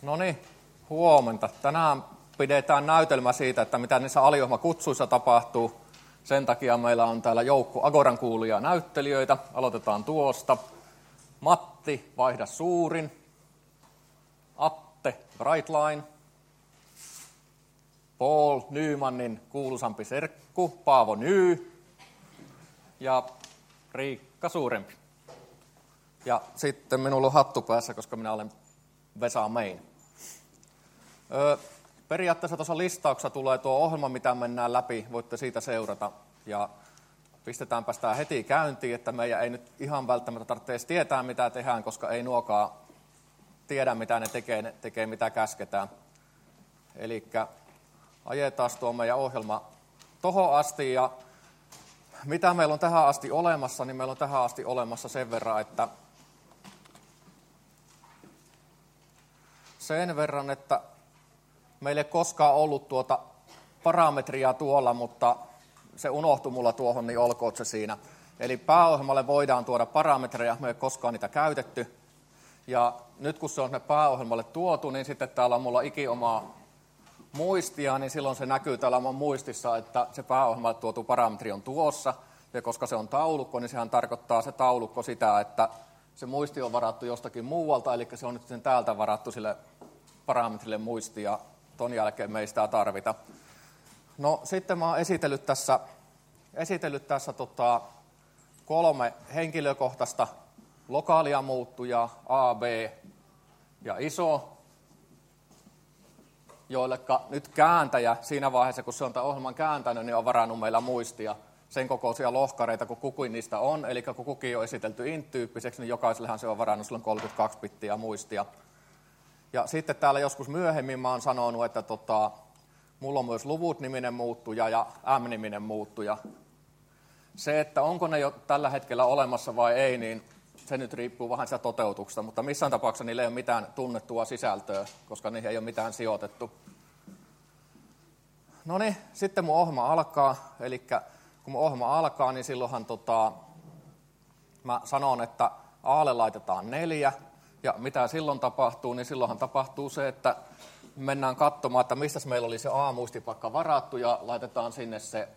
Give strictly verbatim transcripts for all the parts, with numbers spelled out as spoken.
No niin, huomenta. Tänään pidetään näytelmä siitä, että mitä niissä aliohjelmakutsuissa tapahtuu. Sen takia meillä on täällä joukko Agoran kuulia näyttelijöitä. Aloitetaan tuosta. Matti, vaihda suurin. Atte, Brightline. Paul Nymanin kuuluisampi serkku, Paavo Ny. Ja Riikka Suurempi. Ja sitten minulla on hattu päässä, koska minä olen Vesa Main. Öö, periaatteessa tuossa listauksessa tulee tuo ohjelma, mitä mennään läpi. Voitte siitä seurata. Ja pistetäänpä sitä heti käyntiin, että meidän ei nyt ihan välttämättä tarvitse edes tietää, mitä tehdään, koska ei nuokaan tiedä, mitä ne tekee, ne tekee mitä käsketään. Eli ajetaan tuo meidän ohjelma tohon asti. Ja mitä meillä on tähän asti olemassa, niin meillä on tähän asti olemassa sen verran, että sen verran, että meillä ei koskaan ollut tuota parametria tuolla, mutta se unohtui mulla tuohon, niin olkoon se siinä. Eli pääohjelmalle voidaan tuoda parametreja, me ei koskaan niitä käytetty. Ja nyt kun se on sinne pääohjelmalle tuotu, niin sitten täällä on mulla ikiomaa muistia, niin silloin se näkyy täällä mun muistissa, että se pääohjelmalle tuotu parametri on tuossa. Ja koska se on taulukko, niin sehän tarkoittaa se taulukko sitä, että se muisti on varattu jostakin muualta, eli se on nyt sen täältä varattu sille parametrille muisti, ja ton jälkeen me ei sitä tarvita. No sitten mä oon esitellyt tässä, esitellyt tässä tota, kolme henkilökohtaista lokaalia muuttujaa, A, B ja iso, joilleka nyt kääntäjä siinä vaiheessa, kun se on tämän ohjelman kääntänyt, niin on varannut meillä muistia. Sen kokoisia lohkareita, kun kukin niistä on, eli kun kukin on esitelty int-tyyppiseksi, niin jokaisellehan se on varannut silloin kolmekymmentäkaksi bittiä muistia. Ja sitten täällä joskus myöhemmin mä oon sanonut, että tota, mulla on myös luvut-niminen muuttuja ja M-niminen muuttuja. Se, että onko ne jo tällä hetkellä olemassa vai ei, niin se nyt riippuu vähän sitä toteutuksesta, mutta missään tapauksessa niillä ei ole mitään tunnettua sisältöä, koska niihin ei ole mitään sijoitettu. No niin, sitten mun ohjelma alkaa, eli kun mun ohjelma alkaa, niin silloinhan tota, mä sanon, että A:lle laitetaan neljä, ja mitä silloin tapahtuu, niin silloinhan tapahtuu se, että mennään katsomaan, että mistä meillä oli se A-muistipaikka varattu, ja laitetaan sinne se,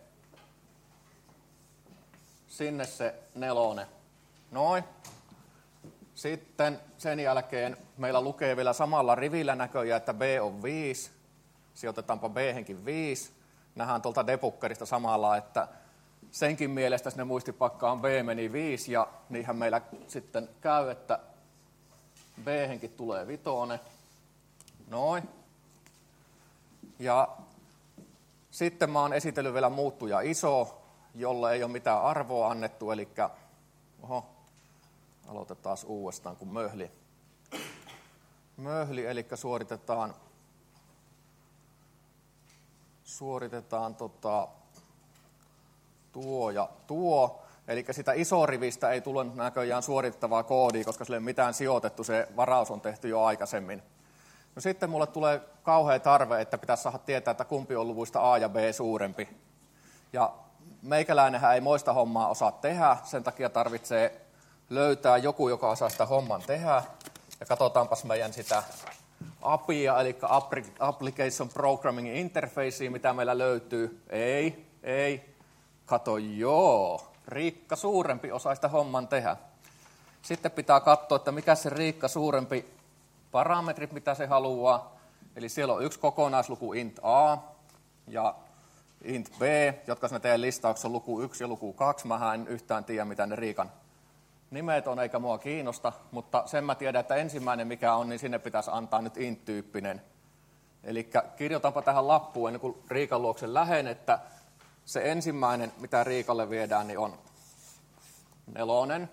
sinne se nelonen. Noin. Sitten sen jälkeen meillä lukee vielä samalla rivillä näköjään, että B on viisi. Sijoitetaanpa B-henkin viisi. Nähdään tuolta debuggerista samalla, että senkin mielestä sinne muistipaikkaan B meni viisi, ja niinhän meillä sitten käy, että B-henkin tulee vitone. Noin. Ja sitten mä oon esitellyt vielä muuttuja iso, jolle ei ole mitään arvoa annettu, eli oho, aloitetaan uudestaan kuin möhli. Möhli, eli suoritetaan, suoritetaan tota, tuo ja tuo. Eli sitä isorivistä ei tule näköjään suoritettavaa koodia, koska sille ei ole mitään sijoitettu, se varaus on tehty jo aikaisemmin. No sitten mulle tulee kauhea tarve, että pitäisi saada tietää, että kumpi on luvuista A ja B suurempi. Ja meikäläinenhän ei moista hommaa osaa tehdä, sen takia tarvitsee löytää joku, joka osaa sitä homman tehdä. Ja katsotaanpas meidän sitä A P I:a, eli Application Programming Interfacea, mitä meillä löytyy. Ei, ei. Kato, joo. Riikka Suurempi osaa sitä homman tehdä. Sitten pitää katsoa, että mikä se Riikka Suurempi parametrit, mitä se haluaa. Eli siellä on yksi kokonaisluku int A ja int B, jotka siinä teidän listauksessa on luku yksi ja luku kaksi. Mä en yhtään tiedä, mitä ne Riikan nimet on, eikä mua kiinnosta, mutta sen mä tiedän, että ensimmäinen mikä on, niin sinne pitäisi antaa nyt int-tyyppinen. Eli kirjoitanpa tähän lappuun ennen kuin Riikan luoksen lähen, että se ensimmäinen, mitä Riikalle viedään, niin on nelonen.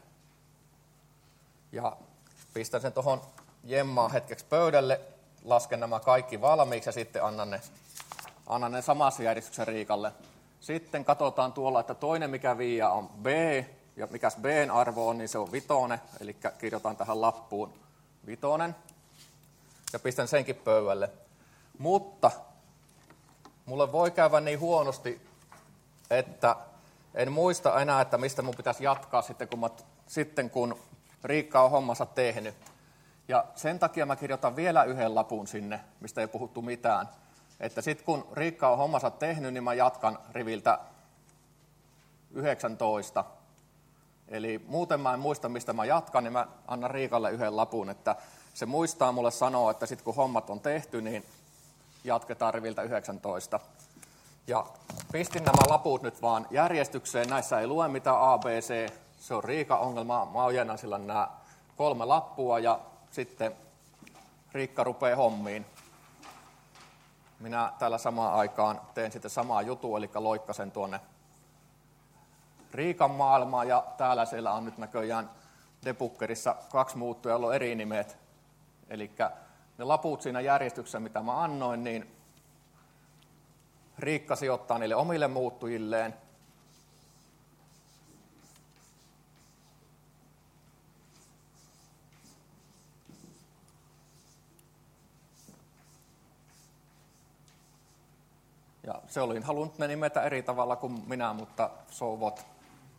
Ja pistän sen tuohon jemmaan hetkeksi pöydälle, lasken nämä kaikki valmiiksi ja sitten annan ne, annan ne samassa järjestyksessä Riikalle. Sitten katsotaan tuolla, että toinen mikä viiä on B, ja mikäs B:n arvo on, niin se on vitone, eli kirjoitan tähän lappuun vitonen, ja pistän senkin pöydälle. Mutta mulle voi käydä niin huonosti, että en muista enää, että mistä mun pitäisi jatkaa sitten, kun, mä, sitten, kun Riikka on hommansa tehnyt. Ja sen takia mä kirjoitan vielä yhden lapun sinne, mistä ei puhuttu mitään. Että sitten kun Riikka on hommansa tehnyt, niin mä jatkan riviltä yhdeksäntoista. Eli muuten mä en muista, mistä mä jatkan, niin mä annan Riikalle yhden lapun, että se muistaa mulle sanoa, että sitten kun hommat on tehty, niin jatketaan riviltä yhdeksäntoista. Ja pistin nämä laput nyt vaan järjestykseen. Näissä ei lue mitään A, B, C. Se on Riikan ongelma. Mä ojennan sillä nämä kolme lappua ja sitten Riikka rupeaa hommiin. Minä täällä samaan aikaan teen sitten samaa juttua, eli loikkasen tuonne Riikan maailmaan. Ja täällä siellä on nyt näköjään debuggerissa kaksi muuttujaa, joilla on eri nimet. Eli ne laput siinä järjestyksessä, mitä mä annoin, niin Riikka sijoittaa niille omille muuttujilleen. Ja se olin halunnut ne nimetä eri tavalla kuin minä, mutta so what.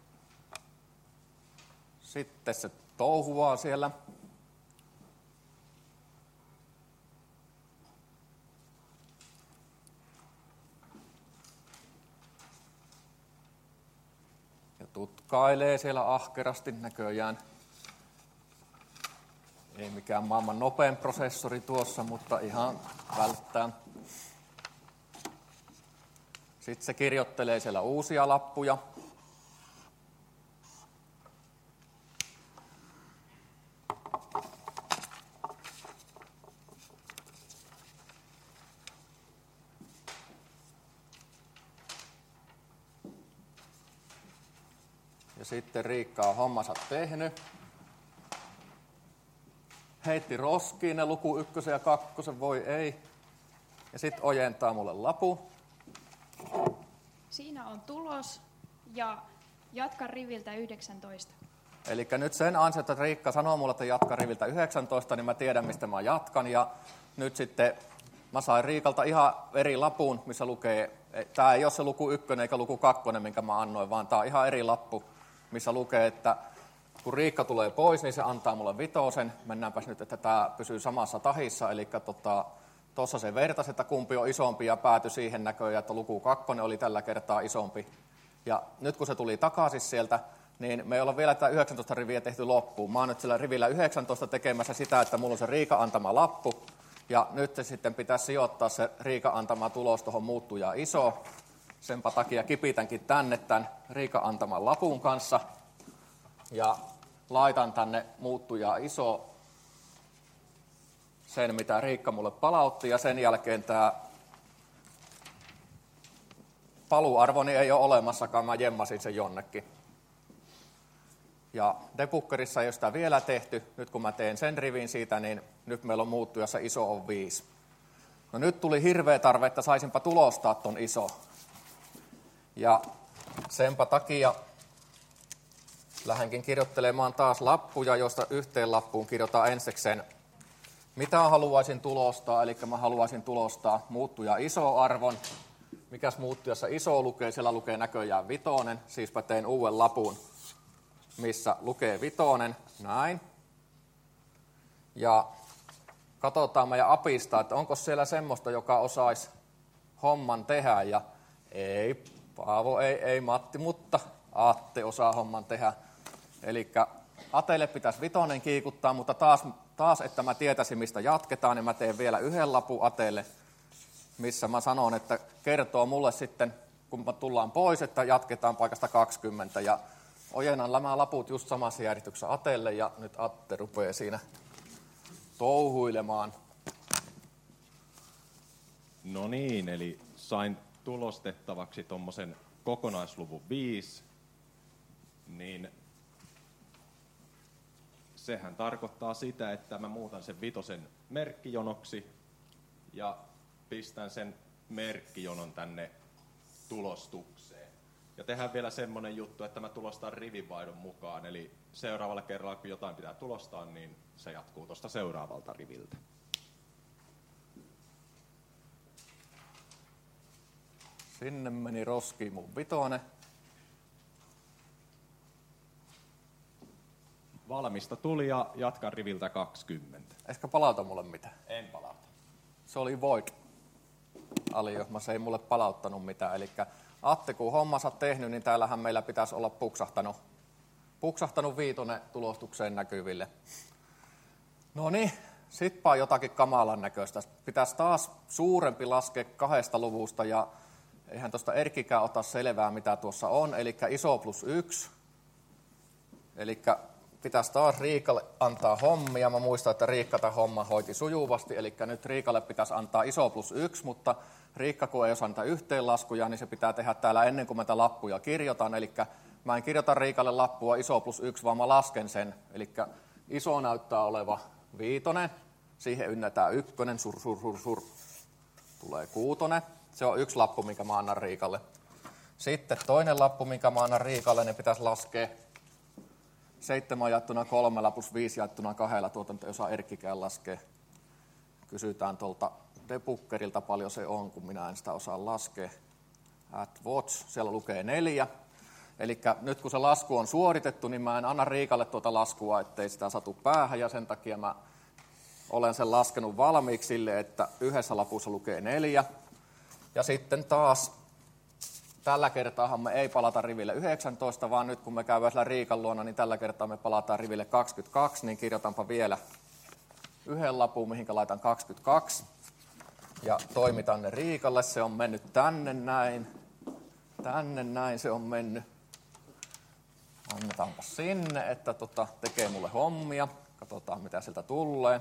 Sitten se touhuaa siellä. Ja tutkailee siellä ahkerasti näköjään. Ei mikään maailman nopein prosessori tuossa, mutta ihan välttää. Sitten se kirjoittelee siellä uusia lappuja. Ja sitten Riikka on hommansa tehnyt. Heitti roskiin ne luku ykkösen ja kakkosen, voi ei. Ja sitten ojentaa mulle lapu. Siinä on tulos ja jatka riviltä yhdeksäntoista. Eli nyt sen ansiota, että Riikka sanoo mulle, että jatka riviltä yhdeksäntoista, niin mä tiedän, mistä mä jatkan. Ja nyt sitten mä sain Riikalta ihan eri lapun, missä lukee, tämä ei ole se luku ykkönen eikä luku kakkonen, minkä mä annoin, vaan tämä on ihan eri lappu, missä lukee, että kun Riikka tulee pois, niin se antaa mulle vitosen. Mennäänpäs nyt, että tämä pysyy samassa tahissa, eli tota, tuossa se vertasi, että kumpi on isompi ja päätyi siihen näköjään, että luku kakkonen oli tällä kertaa isompi. Ja nyt kun se tuli takaisin sieltä, niin me ei olla vielä tätä yhdeksäntoista riviä tehty loppuun. Mä oon nyt sillä rivillä yhdeksäntoista tekemässä sitä, että mulla on se Riikan antama lappu. Ja nyt se sitten pitäisi sijoittaa se Riikan antama tulos tuohon muuttujaan iso. Senpä takia kipitänkin tänne tämän Riikan antaman lapun kanssa. Ja laitan tänne muuttujaan iso sen, mitä Riikka mulle palautti. Ja sen jälkeen tämä paluarvoni ei ole olemassakaan, mä jemmasin sen jonnekin. Ja debuggerissa ei ole sitä vielä tehty. Nyt kun mä teen sen rivin siitä, niin nyt meillä on muuttujassa iso on viisi. No nyt tuli hirveä tarve, että saisinpa tulostaa ton iso. Ja senpä takia lähdenkin kirjoittelemaan taas lappuja, joista yhteen lappuun kirjoitan ensikseen, mitä haluaisin tulostaa. Eli mä haluaisin tulostaa muuttuja iso arvon. Mikäs muuttujassa iso lukee? Siellä lukee näköjään vitonen. Siispä teen uuden lapun, missä lukee vitonen. Näin. Ja katsotaan meidän apista, että onko siellä semmoista, joka osaisi homman tehdä. Ja ei, Paavo, ei, ei Matti, mutta Atte osaa homman tehdä. Eli Atelle pitäisi vitonen kiikuttaa, mutta taas, taas, että mä tietäisin, mistä jatketaan, niin mä teen vielä yhden lapun Atelle, missä mä sanon, että kertoo mulle sitten, kun me tullaan pois, että jatketaan paikasta kaksikymmentä. Ja ojennan nämä laput just samassa järjestyksessä Atelle, ja nyt Atte rupeaa siinä touhuilemaan. No niin, eli sain tulostettavaksi tuommoisen kokonaisluvun viisi, niin sehän tarkoittaa sitä, että mä muutan sen vitosen merkkijonoksi ja pistän sen merkkijonon tänne tulostukseen. Ja tehdään vielä semmoinen juttu, että mä tulostan rivinvaihdon mukaan, eli seuraavalla kerralla, kun jotain pitää tulostaa, niin se jatkuu tuosta seuraavalta riviltä. Sinne meni roskiin mun vitonen. Valmista tuli ja jatkan riviltä kaksikymmentä. Ehkä palauta mulle mitään. En palauta. Se oli void aliohma, se ei mulle palauttanut mitään. Eli Atte, kun hommansa tehnyt, niin täällähän meillä pitäisi olla puksahtanut, puksahtanut viitonen tulostukseen näkyville. No niin, sitpä on jotakin kamalan näköistä. Pitäisi taas suurempi laskea kahdesta luvusta ja eihän tuosta Erkkikään ota selvää, mitä tuossa on. Eli iso plus yksi. Eli pitäisi taas Riikalle antaa hommia. Mä muistan, että Riikka tämän homman hoiti sujuvasti. Eli nyt Riikalle pitäisi antaa iso plus yksi, mutta Riikka kun ei osaa niitä yhteenlaskuja, niin se pitää tehdä täällä ennen kuin mä tätä lappuja kirjoitan. Eli mä en kirjoita Riikalle lappua iso plus yksi, vaan mä lasken sen. Eli iso näyttää oleva viitonen. Siihen ynnätään ykkönen, sur, sur, sur, sur. Tulee kuutonen. Se on yksi lappu, minkä mä annan Riikalle. Sitten toinen lappu, minkä mä annan Riikalle, niin pitäisi laskea seitsemän jaettuna kolmella plus viisi jaettuna kahdella. Tuota nyt ei osaa Erkkikään laskea. Kysytään tuolta debuggerilta paljon se on, kun minä en sitä osaa laskea. At watch, siellä lukee neljä. Eli nyt kun se lasku on suoritettu, niin mä en anna Riikalle tuota laskua, ettei sitä satu päähän. Ja sen takia mä olen sen laskenut valmiiksi sille, että yhdessä lapussa lukee neljä. Ja sitten taas tällä kertaahan me ei palata riville yhdeksäntoista, vaan nyt kun me käydään siellä Riikan luona, niin tällä kertaa me palataan riville kaksikymmentäkaksi, niin kirjoitanpa vielä yhden lapun, mihinkä laitan kaksikymmentäkaksi. Ja toimitan ne Riikalle, se on mennyt tänne näin, tänne näin se on mennyt. Annetaanpa sinne, että tota, tekee mulle hommia. Katsotaan, mitä sieltä tulee.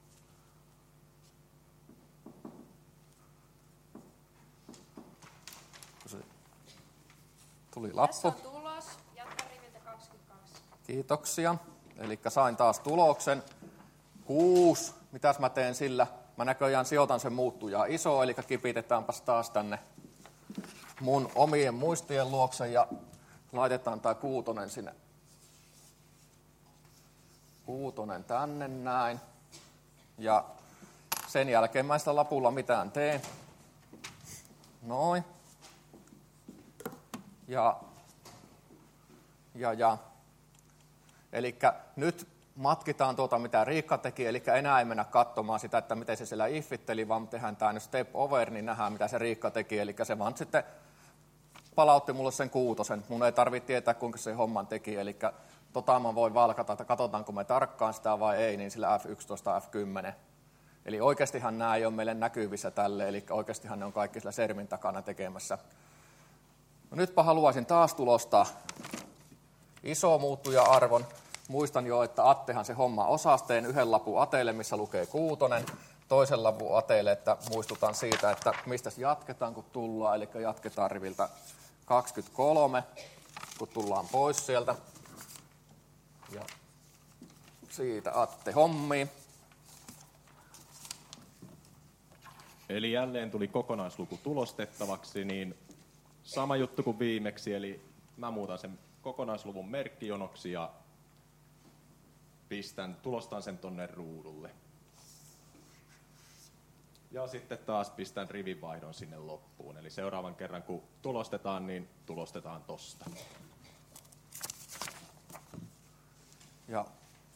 Tuli lappu. Tässä on tulos, jatka riviltä kaksikymmentäkaksi. Kiitoksia. Eli sain taas tuloksen. Kuusi. Mitäs mä teen sillä? Mä näköjään sijoitan sen muuttujaa iso, eli kipitetäänpäs taas tänne mun omien muistien luokse ja laitetaan tää kuutonen sinne. Kuutonen tänne näin. Ja sen jälkeen mä en sitä lapulla mitään tee. Noin. Ja, ja, ja. Eli nyt matkitaan tuota, mitä Riikka teki, eli enää ei mennä katsomaan sitä, että miten se siellä iffitteli, vaan tehdään tämä nyt step over, niin nähdään, mitä se Riikka teki. Eli se vaan sitten palautti mulle sen kuutosen. Mun ei tarvitse tietää, kuinka se homman teki. Eli tota mä voin valkata, että katsotaanko me tarkkaan sitä vai ei, niin sillä F yksitoista, F kymmenen. Eli oikeastihan nämä ei ole meille näkyvissä tälle, eli oikeastihan ne on kaikki sillä sermin takana tekemässä. No nytpä haluaisin taas tulostaa iso muuttuja-arvon. Muistan jo, että Attehan se homma osasi. Teen yhden lapun Ateelle, missä lukee kuutonen. Toisen lapun Ateelle, että muistutan siitä, että mistä jatketaan, kun tullaan. Eli jatketaan riviltä kaksikymmentäkolme, kun tullaan pois sieltä. Ja siitä Atte hommiin. Eli jälleen tuli kokonaisluku tulostettavaksi, niin sama juttu kuin viimeksi, eli mä muutan sen kokonaisluvun merkkijonoksi ja pistän, tulostan sen tonne ruudulle. Ja sitten taas pistän rivinvaihdon sinne loppuun. Eli seuraavan kerran kun tulostetaan, niin tulostetaan tosta. Ja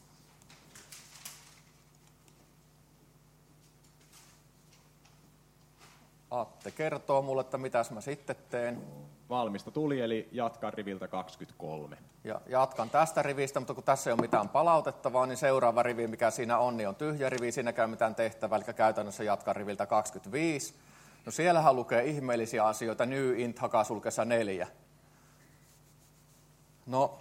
Atte kertoo mulle, että mitäs mä sitten teen. Valmista tuli, eli jatkan riviltä kaksikymmentäkolme. Ja jatkan tästä rivistä, mutta kun tässä ei ole mitään palautettavaa, niin seuraava rivi, mikä siinä on, niin on tyhjä rivi. Siinä käy mitään tehtävää, eli käytännössä jatkan riviltä kaksikymmentäviisi. No siellähän lukee ihmeellisiä asioita, new int hakasulkessa neljä. No,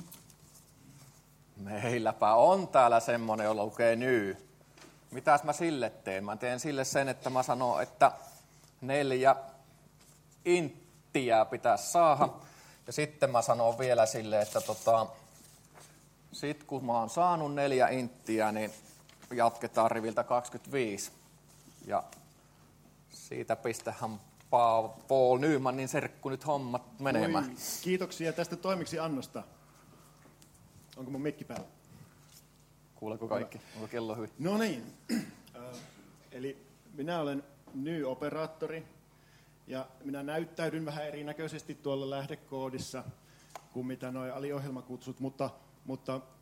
meilläpä on täällä semmoinen, jolla lukee new. Mitäs mä sille teen? Mä teen sille sen, että mä sanon, että neljä inttiä pitäisi saada. Ja sitten mä sanon vielä sille, että tota, sit kun mä oon saanut neljä inttiä, niin jatketaan riviltä kaksikymmentäviisi. Ja siitä pistähän Paul Nymanin serkku nyt hommat menemään. Oi, kiitoksia tästä toimiksiannosta. Onko mun mikki päällä? Kuuleeko kaikki? Onko kello hyvin? No niin. Eli minä olen Ny-operaattori ja minä näyttäydyn vähän erinäköisesti tuolla lähdekoodissa kuin mitä nuo aliohjelmakutsut, mutta, mutta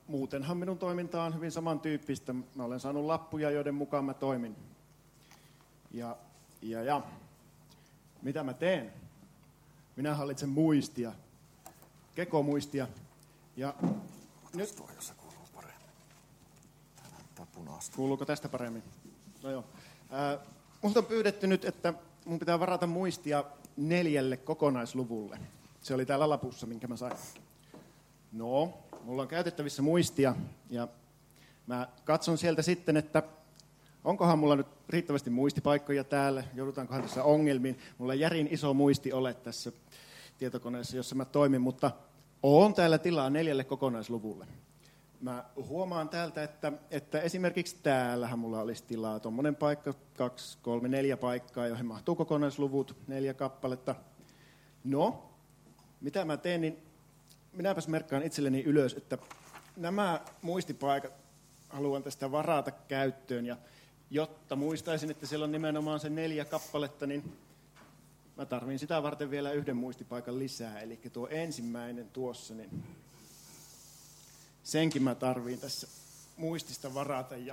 muutenhan minun toiminta on hyvin samantyyppistä. Mä olen saanut lappuja, joiden mukaan mä toimin. Ja, ja, ja. Mitä mä teen? Minä hallitsen muistia. Kekomuistia. Ja nyt... Jos kuuluu paremmin. Tää näyttää punaista. Kuuluuko tästä paremmin? No joo. Ää, multa on pyydetty nyt, että mun pitää varata muistia neljälle kokonaisluvulle. Se oli täällä lapussa, minkä mä sain. No, mulla on käytettävissä muistia ja mä katson sieltä sitten, että onkohan mulla nyt riittävästi muistipaikkoja täällä, joudutaankohan tässä ongelmiin. Mulla on järin iso muisti ole tässä tietokoneessa, jossa mä toimin, mutta on täällä tilaa neljälle kokonaisluvulle. Mä huomaan täältä, että, että esimerkiksi täällähän mulla olisi tilaa tuommoinen paikka, kaksi, kolme, neljä paikkaa, joihin mahtuu kokonaisluvut, neljä kappaletta. No, mitä mä teen, niin minäpäs merkkaan itselleni ylös, että nämä muistipaikat haluan tästä varata käyttöön, ja jotta muistaisin, että siellä on nimenomaan se neljä kappaletta, niin mä tarvin sitä varten vielä yhden muistipaikan lisää, eli tuo ensimmäinen tuossa, niin senkin mä tarviin tässä muistista varata, ja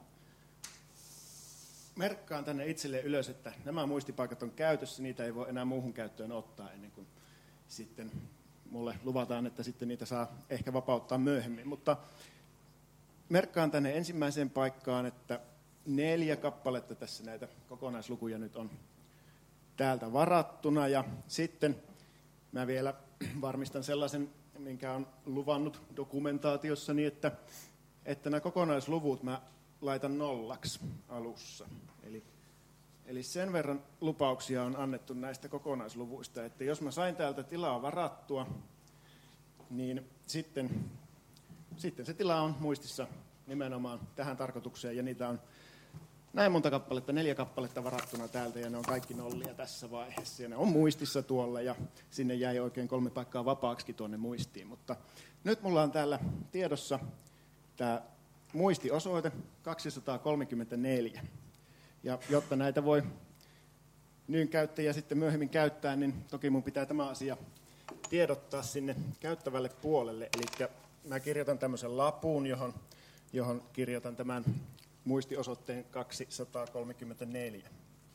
merkkaan tänne itselle ylös, että nämä muistipaikat on käytössä, niitä ei voi enää muuhun käyttöön ottaa ennen kuin sitten mulle luvataan, että sitten niitä saa ehkä vapauttaa myöhemmin, mutta merkkaan tänne ensimmäiseen paikkaan, että neljä kappaletta tässä näitä kokonaislukuja nyt on täältä varattuna, ja sitten mä vielä varmistan sellaisen, minkä on luvannut dokumentaatiossani, että, että nämä kokonaisluvut mä laitan nollaksi alussa. Eli, eli sen verran lupauksia on annettu näistä kokonaisluvuista, että jos mä sain täältä tilaa varattua, niin sitten, sitten se tila on muistissa nimenomaan tähän tarkoitukseen, ja niitä on näin monta kappaletta, neljä kappaletta varattuna täältä, ja ne on kaikki nollia tässä vaiheessa. Ja ne on muistissa tuolla, ja sinne jäi oikein kolme paikkaa vapaaksi tuonne muistiin. Mutta nyt mulla on täällä tiedossa tämä muistiosoite kaksisataakolmekymmentäneljä. Ja jotta näitä voi nyyn käyttäjä sitten myöhemmin käyttää, niin toki mun pitää tämä asia tiedottaa sinne käyttävälle puolelle. Eli mä kirjoitan tämmöisen lapun, johon, johon kirjoitan tämän muistiosoitteen kaksisataakolmekymmentäneljä.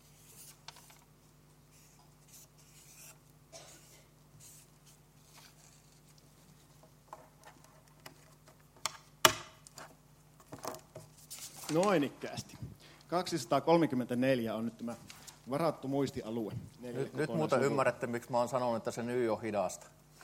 Noin ikkäästi. kaksisataakolmekymmentäneljä on nyt tämä varattu muistialue. Nyt, nyt muuten ymmärrätte, miksi mä oon sanonut, että se nyy on hidasta.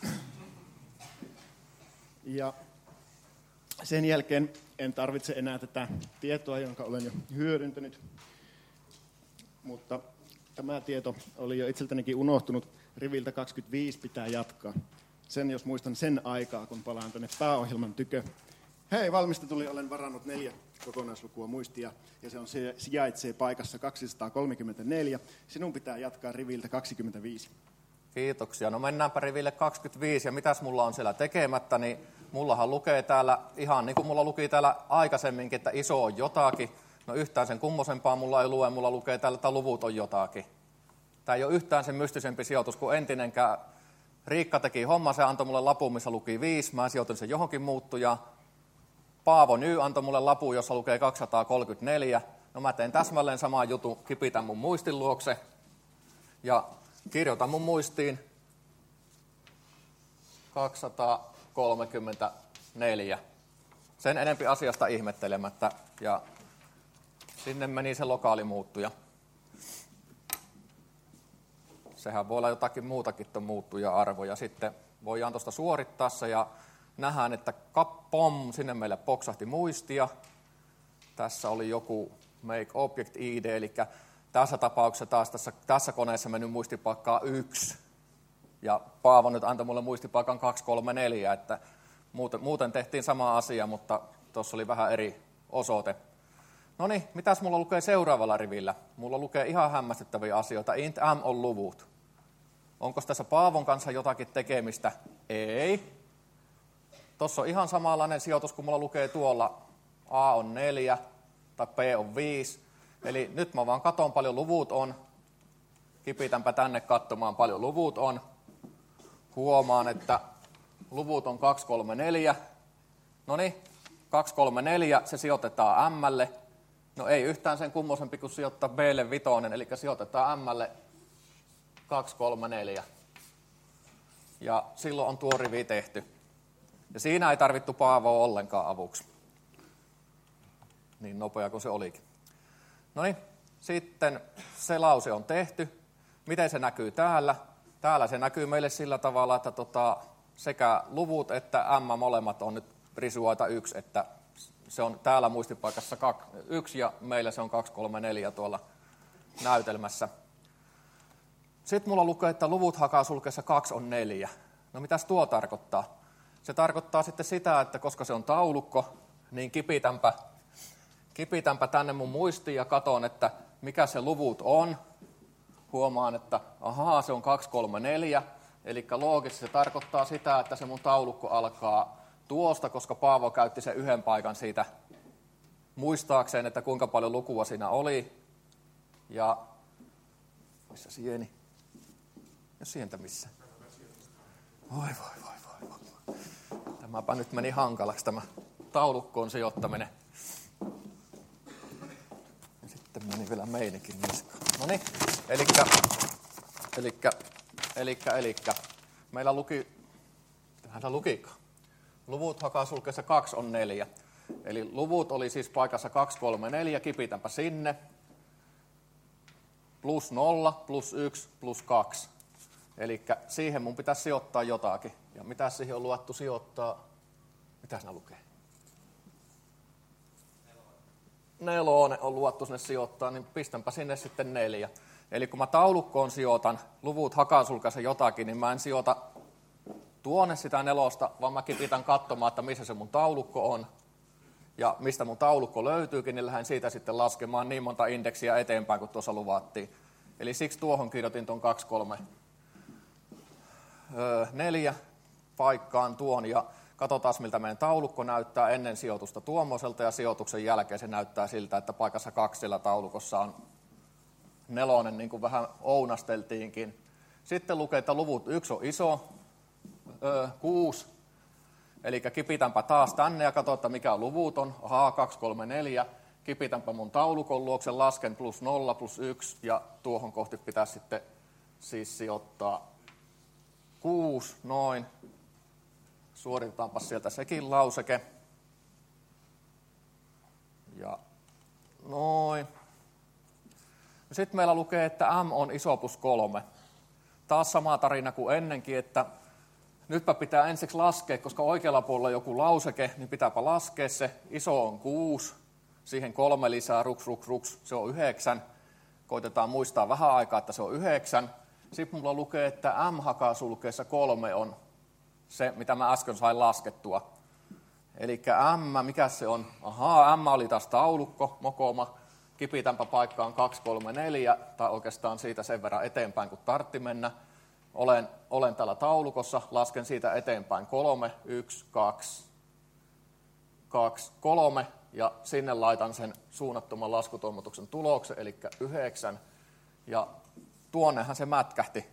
Ja sen jälkeen en tarvitse enää tätä tietoa, jonka olen jo hyödyntänyt, mutta tämä tieto oli jo itseltänikin unohtunut. Riviltä kaksikymmentäviisi pitää jatkaa. Sen, jos muistan sen aikaa, kun palaan tänne pääohjelman tykö. Hei, valmista tuli, olen varannut neljä kokonaislukua muistia, ja se on se sijaitsee paikassa kaksisataakolmekymmentäneljä. Sinun pitää jatkaa riviltä kaksikymmentäviisi. Kiitoksia. No mennäänpä riville kaksikymmentäviisi, ja mitäs mulla on siellä tekemättä, niin mullahan lukee täällä, ihan niin kuin mulla luki täällä aikaisemminkin, että iso on jotakin. No yhtään sen kummosempaa mulla ei lue, mulla lukee täällä, että luvut on jotakin. Tämä ei ole yhtään sen mystisempi sijoitus kuin entinenkään. Riikka teki homma, se antoi mulle lapun, missä luki viisi, mä sijoitin sen johonkin muuttujaan. Paavo Ny antoi mulle lapun, jossa lukee kaksisataakolmekymmentäneljä. No mä teen täsmälleen samaa jutun, kipitän mun muistin luokse ja kirjoitan mun muistiin kaksisataakolmekymmentäneljä. Sen enempi asiasta ihmettelemättä, ja sinne meni se lokaalimuuttuja. Sehän voi olla jotakin muutakin tuon muuttuja-arvoja. Sitten voidaan tuosta suorittaa se ja nähdään, että kappom, sinne meille poksahti muistia. Tässä oli joku make object I D, eli tässä tapauksessa taas tässä, tässä koneessa mennyt muistipaikkaa yksi. Ja Paavo nyt antoi mulle muistipaikan kaksi kolme neljä, että muuten, muuten tehtiin sama asia, mutta tuossa oli vähän eri osoite. No niin, mitäs mulla lukee seuraavalla rivillä? Mulla lukee ihan hämmästyttäviä asioita. Int M on luvut. Onko tässä Paavon kanssa jotakin tekemistä? Ei. Tuossa on ihan samanlainen sijoitus, kun mulla lukee tuolla A on neljä tai P on viisi. Eli nyt mä vaan katon paljon luvut on. Kipitänpä tänne katsomaan paljon luvut on. Huomaan, että luvut on kaksi kolme neljä. No niin, kaksi, kolme, neljä, se sijoitetaan M:lle. No ei yhtään sen kummoisempi kuin sijoittaa B:lle vitonen, eli sijoitetaan M:lle kaksi, kolme, neljä. Ja silloin on tuo rivi tehty. Ja siinä ei tarvittu Paavoa ollenkaan avuksi. Niin nopea kuin se olikin. No niin, sitten se lause on tehty. Miten se näkyy täällä? Täällä se näkyy meille sillä tavalla, että tota, sekä luvut että M molemmat on nyt risuaita yksi, että se on täällä muistipaikassa yksi ja meillä se on kaksi, kolme, neljä tuolla näytelmässä. Sitten mulla lukee, että luvut hakasulkeessa kaksi on neljä. No mitäs tuo tarkoittaa? Se tarkoittaa sitten sitä, että koska se on taulukko, niin kipitänpä, kipitänpä tänne mun muistiin ja katon, että mikä se luvut on. Huomaan, että ahaa, se on kaksi, kolme, neljä. Eli loogisesti se tarkoittaa sitä, että se mun taulukko alkaa tuosta, koska Paavo käytti sen yhden paikan siitä muistaakseen, että kuinka paljon lukua siinä oli. Ja missä sieni? Ja sientä missä? Voi voi voi voi voi. Tämäpä nyt meni hankalaksi tämä taulukkoon sijoittaminen. Ja sitten meni vielä meinikin niskaan. No niin, elikkä, elikkä, elikkä, elikkä. Meillä luki, mitähän se lukikaan? Luvut hakasulkeessa kaksi on neljä. Eli luvut oli siis paikassa kaksi, kolme, neljä, kipitänpä sinne. Plus nolla, plus yksi, plus kaksi. Eli siihen mun pitäisi sijoittaa jotakin. Ja mitä siihen on luvattu sijoittaa? Mitä siinä lukee? Nelonen on luvattu sinne sijoittaa, niin pistänpä sinne sitten neljä. Eli kun mä taulukkoon sijoitan luvut hakasulkeessa jotakin, niin mä en sijoita tuonne sitä nelosta, vaan mä kipitän katsomaan, että missä se mun taulukko on. Ja mistä mun taulukko löytyykin, niin lähden siitä sitten laskemaan niin monta indeksiä eteenpäin, kuin tuossa luvattiin. Eli siksi tuohon kirjoitin tuon kaksi, kolme, neljä paikkaan tuon. Ja katsotaan, miltä meidän taulukko näyttää ennen sijoitusta tuommoiselta. Ja sijoituksen jälkeen se näyttää siltä, että paikassa kaksi siellä taulukossa on nelonen, niin kuin vähän ounasteltiinkin. Sitten lukee, että luvut yksi on iso, öö, kuusi. Eli kipitänpä taas tänne ja katsotaan, mikä on luvut on. Ahaa, kaksi, kolme, neljä. Kipitänpä mun taulukon luokse, lasken plus nolla, plus yksi. Ja tuohon kohti pitäisi sitten siis sijoittaa kuusi, noin. Suoritetaanpa sieltä sekin lauseke. Ja noin. Sitten meillä lukee, että M on iso plus kolme. Taas sama tarina kuin ennenkin, että nytpä pitää ensiksi laskea, koska oikealla puolella on joku lauseke, niin pitääpä laskea se. Iso on kuusi, siihen kolme lisää, ruks, ruks, ruks, se on yhdeksän. Koitetaan muistaa vähän aikaa, että se on yhdeksän. Sitten mulla lukee, että M-hakasulkeessa kolme on se, mitä mä äsken sain laskettua. Eli M, mikä se on? Ahaa, M oli taas taulukko, mokoma. Kipitänpä paikkaan kaksi, kolme, neljä, tai oikeastaan siitä sen verran eteenpäin, kun tartti mennä. Olen, olen täällä taulukossa, lasken siitä eteenpäin kolme, yksi, kaksi, kaksi, kolme, ja sinne laitan sen suunnattoman laskutoimituksen tuloksen, eli yhdeksän, ja tuonnehan se mätkähti.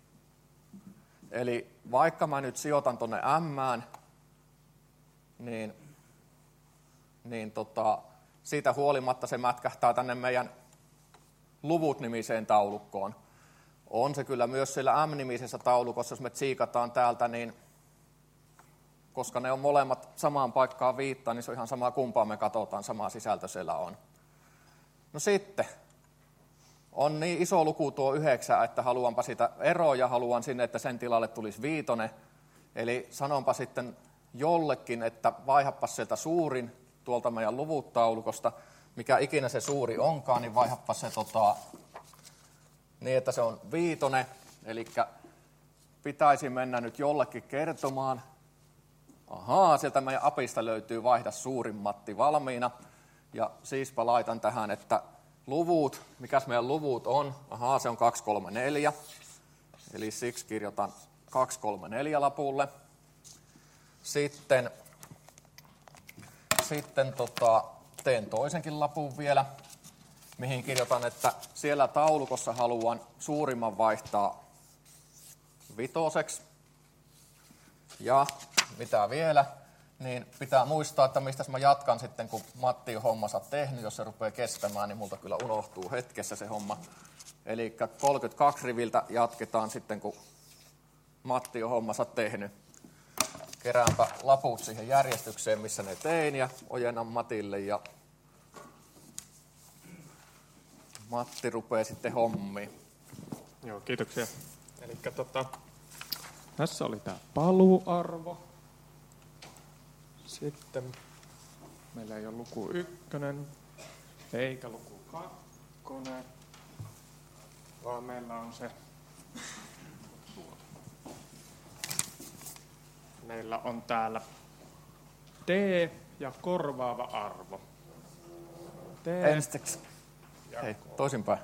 Eli vaikka mä nyt sijoitan tuonne M:ään, niin, niin tota, siitä huolimatta se mätkähtää tänne meidän luvut-nimiseen taulukkoon. On se kyllä myös siellä M-nimisessä taulukossa, jos me tsiikataan täältä, niin koska ne on molemmat samaan paikkaan viittaa, niin se on ihan sama kumpaa me katsotaan, sama sisältö siellä on. No sitten, on niin iso luku tuo yhdeksän, että haluanpa sitä eroa ja haluan sinne, että sen tilalle tulisi viitone. Eli sanonpa sitten jollekin, että vaihappas sieltä suurin tuolta meidän luvut-taulukosta, mikä ikinä se suuri onkaan, niin vaihappas se tota, niin, että se on viitone. Eli pitäisi mennä nyt jollekin kertomaan. Ahaa, sieltä meidän apista löytyy vaihda suurin Matti valmiina. Ja siispä laitan tähän, että luvut, mikäs meidän luvut on? Ahaa, se on kaksi, kolme, neljä. Eli siksi kirjoitan kaksi, kolme, neljä lapulle. Sitten, sitten tota, teen toisenkin lapun vielä, mihin kirjoitan, että siellä taulukossa haluan suurimman vaihtaa vitoseksi. Ja mitä vielä? niin pitää muistaa, että mistä mä jatkan sitten, kun Matti on hommansa tehnyt. Jos se rupeaa kestämään, niin multa kyllä unohtuu hetkessä se homma. Eli kolmekymmentäkaksi riviltä jatketaan sitten, kun Matti on hommansa tehnyt. Keräänpä laput siihen järjestykseen, missä ne tein, ja ojennan Matille, ja Matti rupeaa sitten hommiin. Joo, kiitoksia. Elikkä tota, tässä oli tää paluarvo. Sitten meillä ei ole luku ykkönen, eikä luku kakkonen, vaan meillä on se, meillä on täällä T ja korvaava arvo. T Ensiksi. ja Hei, ko- toisinpäin.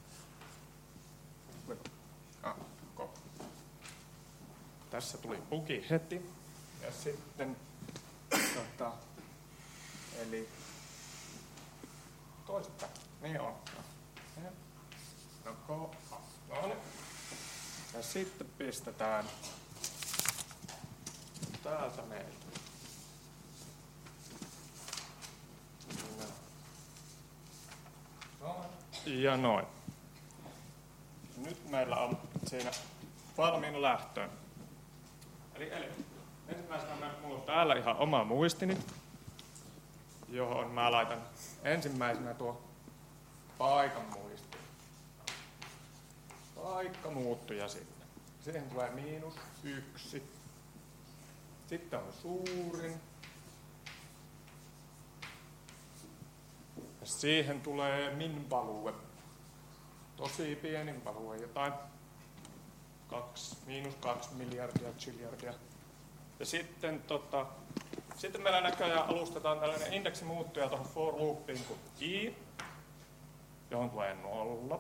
ah, ko- Tässä tuli bugi heti. Ja sitten tota, eli toisinpäin. Niin on. No, ko, ah, no niin. Ja sitten pistetään täältä meiltä. No. Ja noin. Nyt meillä on siinä valmiina lähtöön. Eli, eli ensimmäisenä mä- mulla on täällä ihan oma muistini, johon mä laitan ensimmäisenä tuo paikan muisti. Paikka muuttuja sinne. Siihen tulee miinus yksi. Sitten on suurin. Ja siihen tulee min value. Tosi pieni value, jotain kaksi, miinus kaksi miljardia, chiljardia. Ja sitten, tota, sitten meillä näköjään alustetaan tällainen indeksimuuttuja tuohon for loopiin kuin i, johon tulee nolla.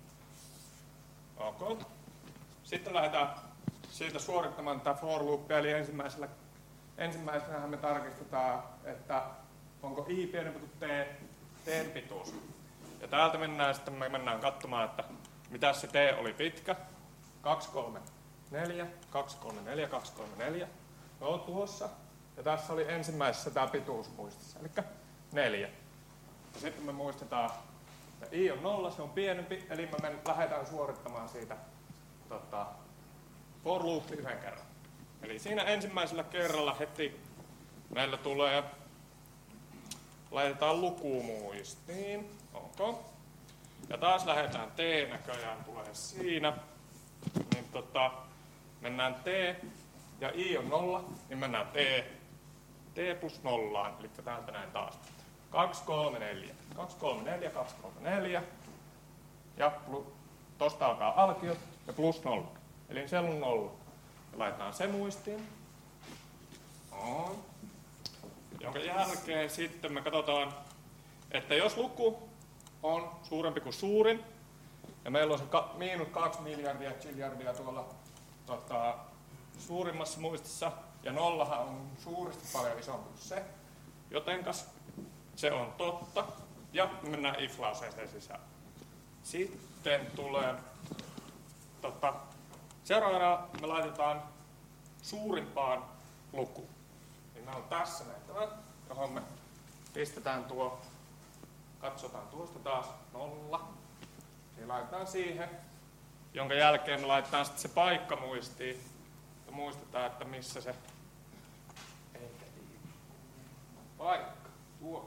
Ok. Sitten lähdetään siitä suorittamaan tätä for loopia, eli ensimmäisellä, ensimmäisenä me tarkistetaan, että onko i pienempi kuin t, t:n pituus. Ja täältä mennään sitten, me mennään katsomaan, että mitä se t oli pitkä. kaksi, kolme, neljä, kaksi, kolme, neljä, kaksi, kolme, neljä. No tuossa. Ja tässä oli ensimmäisessä tämä pituus muistissa, eli neljä. Ja sitten me muistetaan, että i on nolla, se on pienempi, eli me men, lähdetään suorittamaan siitä tota, for loop yhden kerran. Eli siinä ensimmäisellä kerralla heti meillä tulee, laitetaan luku muistiin. Onko? Ja taas lähdetään T näköjään tulee siinä. Niin tota, mennään T ja I on nolla, niin mennään T, T plus nollaan, eli täältä näin taas. kaksi, kolme, neljä. kaksi, kolme, neljä, kaksi, kolme, neljä. Ja tosta alkaa alkiot ja plus nolla. Eli se on nolla. Ja laitetaan se muistiin. On. Jonka jälkeen sitten me katsotaan, että jos luku on suurempi kuin suurin, ja meillä on se ka- miinus kaksi miljardia, chiljardia tuolla tota, suurimmassa muistissa, ja nollahan on suuresti paljon isompi kuin se, jotenkas se on totta, ja me mennään if-lauseeseen sisään. Sitten tulee, tota, seuraavana me laitetaan suurimpaan luku. Niin meillä on tässä nähtävä, johon me pistetään tuo, katsotaan tuosta taas nolla. Niin laitetaan siihen, jonka jälkeen me laitetaan sitten se paikka muistiin. Ja muistetaan, että missä se eikä paikka, tuo.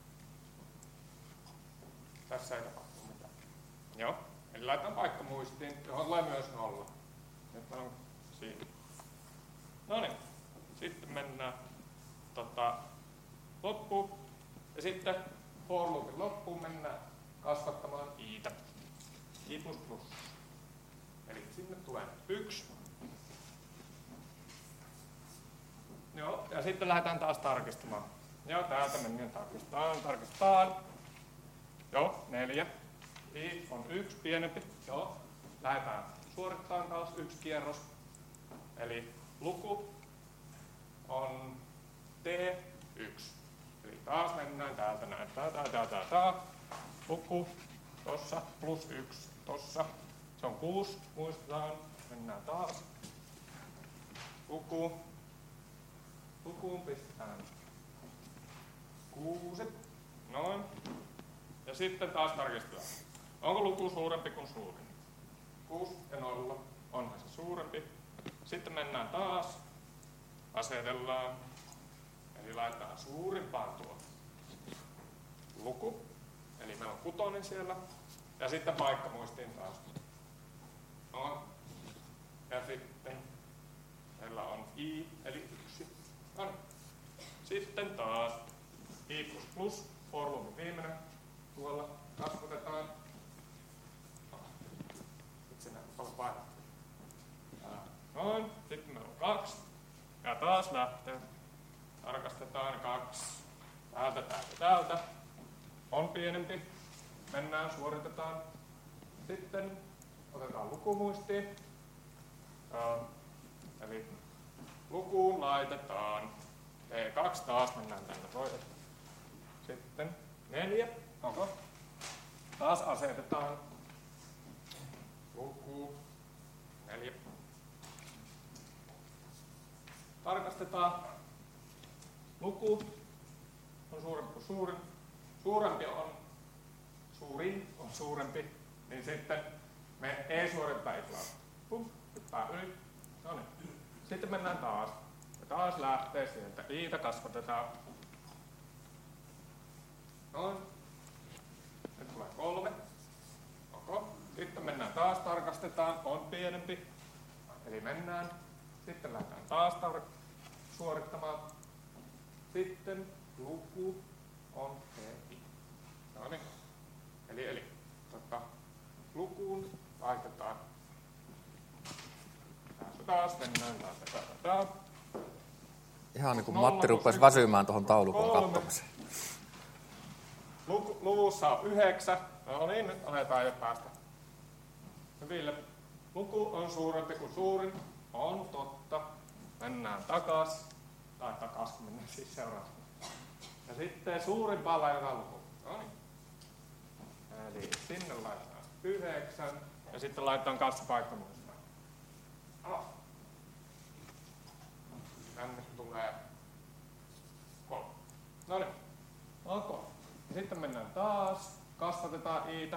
Tässä ei tapahtu mitään. Joo, eli laitetaan paikka muistiin, johon tulee myös nolla. Nyt on siinä. No niin, sitten mennään tota, loppuun. Ja sitten for loopin loppuun mennään kasvattamaan iitä. I plus plus. Eli sinne tulee yksi. Joo, ja sitten lähdetään taas tarkistamaan. Joo, täältä mennään tarkistetaan, tarkistetaan. Joo, neljä. I on yksi, pienempi. Joo, lähdetään suorittamaan taas yksi kierros. Eli luku on T yksi. Eli taas mennään täältä näin. Tää, tää, tää, tää, tää. Luku tossa plus yksi tossa. Se on kuusi. Muistetaan. Mennään taas. Luku lukuun pistetään kuusi. Noin. Ja sitten taas tarkistetaan. Onko luku suurempi kuin suurin? kuusi ja nolla. Onhan se suurempi. Sitten mennään taas. Asetellaan. Eli laitetaan suurimpaan tuo luku. Eli meillä on kutonen siellä. Ja sitten paikka muistiin taas. On. Ja sitten meillä on i, eli yksi. No niin. Sitten taas i plus plus, for loopin viimeinen. Tuolla kasvatetaan. Sitten sinä on painattu. Noin. Sitten meillä on kaksi. Ja taas lähtee. Tarkastetaan kaksi. Täältä, täältä, täältä. On pienempi. Mennään, suoritetaan. Sitten otetaan lukumuistiin. Uh, eli lukuun laitetaan T kaksi taas, mennään tänne toiseen. Sitten neljä. Onko? Taas asetetaan luku neljä. Tarkastetaan. Luku on suurempi kuin suurin. Suurempi on suurin on suurempi, niin sitten me ei suorita iklaa. Pum, hyppää yli. No niin. Sitten mennään taas. Ja taas lähtee sieltä. Iitä kasvatetaan. Noin. Nyt tulee kolme. Okei. Sitten mennään taas, tarkastetaan. On pienempi. Eli mennään. Sitten lähdetään taas tar- suorittamaan. Sitten luku on ei. No niin. Eli, eli tota, lukuun laitetaan. Tässä taas mennään taas. taas. Ihan niin kuin Matti rupesi väsymään tuohon taulukon katsomiseen. Luku, luvussa on yhdeksän. No niin, nyt aletaan jo päästä hyville. Luku on suurempi kuin suurin. On totta. Mennään takas. Tai takas, kun mennään siis seuraavaksi. Ja sitten suurimpaan laitetaan luku. No niin. Eli sinne laitetaan yhdeksän. Ja sitten laitetaan kassapaikka muistaan. Alas. Tänne tulee kolme. No niin. Okay. Ja sitten mennään taas. Kasvatetaan iitä.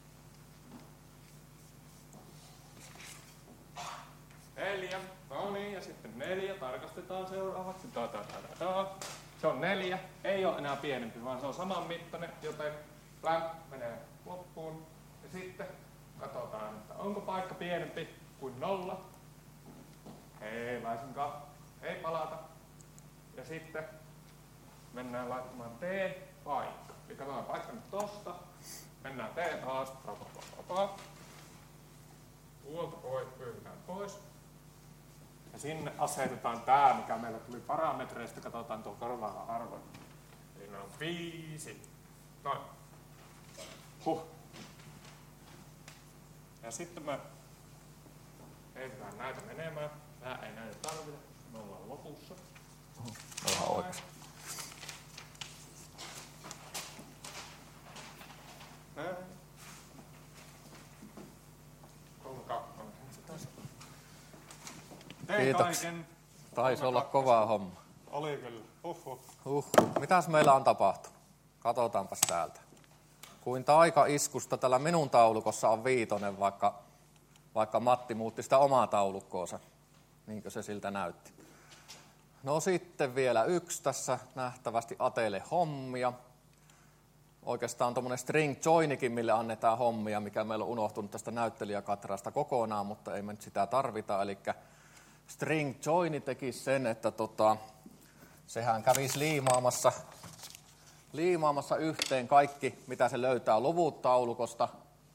Neljä. No niin, ja sitten neljä. Tarkastetaan seuraavaksi. Da, da, da, da. Se on neljä. Ei ole enää pienempi, vaan se on saman mittainen, joten plan menee loppuun. Ja sitten katsotaan, että onko paikka pienempi kuin nolla. Ei laisinkaan. Ei palata. Ja sitten mennään laittamaan T-paikka. Eli tämä on paikka nyt tosta. Mennään T taas. Tuolta pois, pyyhitään pois. Ja sinne asetetaan tää, mikä meillä tuli parametreista. Katsotaan tuo korvaava arvo. Eli meillä on viisi. Noin. Huh. Ja sitten me heitetään näitä menemään. Nää ei näitä tarvita. Me ollaan lopussa. Ollaan oikein. Näin. Kolme kakkonen. Tein Kiitoksia. kaiken. Taisi olla kovaa homma. Oli kyllä. Huhhuh. Huhhuh. Mitäs meillä on tapahtunut? Katsotaanpas täältä. Kuin taikaiskusta tällä minun taulukossa on viitonen, vaikka, vaikka Matti muutti sitä omaa taulukkoonsa. Niinkö se siltä näytti. No sitten vielä yksi tässä nähtävästi Atelle hommia. Oikeastaan tuommoinen string joinikin, mille annetaan hommia, mikä meillä on unohtunut tästä näyttelijäkatrasta kokonaan, mutta ei me nyt sitä tarvita. Eli string joini teki sen, että tota, sehän kävisi liimaamassa, liimaamassa yhteen kaikki, mitä se löytää luvut taulukosta.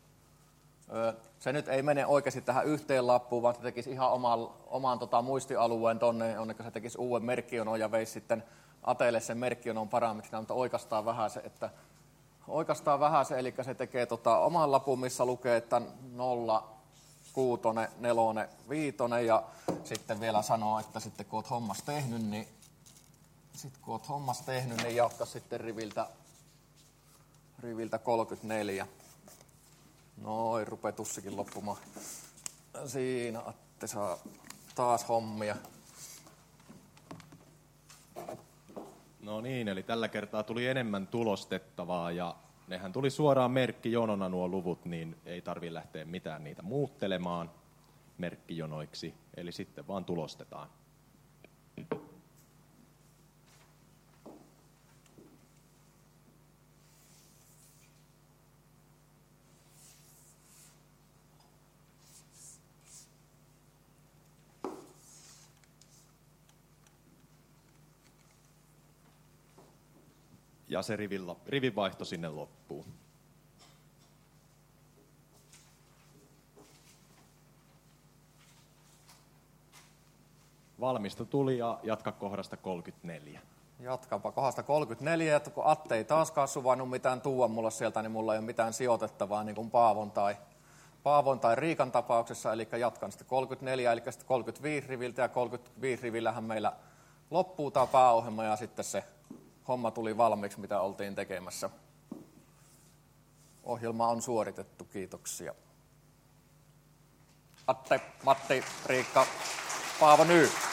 Se nyt ei mene oikeasti tähän yhteen lappuun, vaan se tekisi ihan oman, oman tota, muistialueen tonne, jonne se tekisi uuden merkkionon ja veisi sitten Atelle sen merkkionon parametrina, mutta oikeastaan vähän se, että Oikeastaan vähän se, eli se tekee tota oman lapun, missä lukee, että nolla, kuutone, nelone, viitone, ja sitten vielä sanoo, että sitten kun oot hommas tehnyt, niin sitten kun oot hommas tehnyt, niin jatka sitten riviltä, riviltä kolmekymmentäneljä. Noin, rupee tussikin loppumaan. Siinä Atte saa taas hommia. No niin, eli tällä kertaa tuli enemmän tulostettavaa ja nehän tuli suoraan merkkijonona nuo luvut, niin ei tarvitse lähteä mitään niitä muuttelemaan merkkijonoiksi, eli sitten vaan tulostetaan. Ja se rivin, rivinvaihto sinne loppuu. Valmista tuli ja jatka kohdasta kolmekymmentäneljä. Jatkanpa kohdasta kolmekymmentäneljä, että kun Atte ei taaskaan suvainnut mitään tuua mulle sieltä, niin mulla ei ole mitään sijoitettavaa niin kuin Paavon tai, Paavon tai Riikan tapauksessa, eli jatkan sitten kolmekymmentäneljä, eli sitten kolmekymmentäviisi riviltä, ja kolmekymmentäviisi rivillähän meillä loppuu tämä pääohjelma, ja sitten se homma tuli valmiiksi, mitä oltiin tekemässä. Ohjelma on suoritettu, kiitoksia. Atte, Matti, Riikka, Paavo Nyy.